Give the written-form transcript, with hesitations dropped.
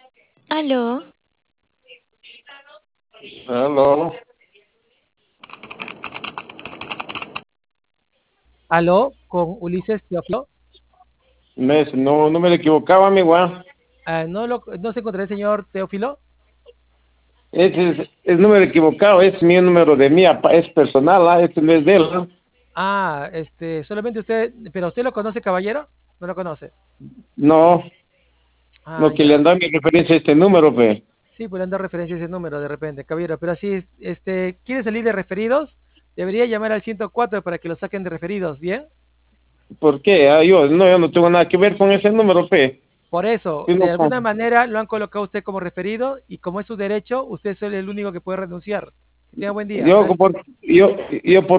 Aló, Aló, Aló, con Ulises Teófilo. no me lo equivocaba, amigo. No se encontrará el señor Teófilo. Es número equivocado, es mi número de es personal, este no es de él. Solamente usted, pero ¿usted lo conoce, caballero? No lo conoce. No, Ah, lo que le ya. han dado mi referencia a este número, pues. Sí, pues le han dado referencia a ese número de repente, caballero. Pero así es, ¿quiere salir de referidos? Debería llamar al 104 para que lo saquen de referidos, ¿bien? ¿Por qué? Yo no tengo nada que ver con ese número, pues. Por eso, Yo de no, alguna manera lo han colocado usted como referido y como es su derecho, usted es el único que puede renunciar. Que tenga buen día. yo, Gracias. por, yo por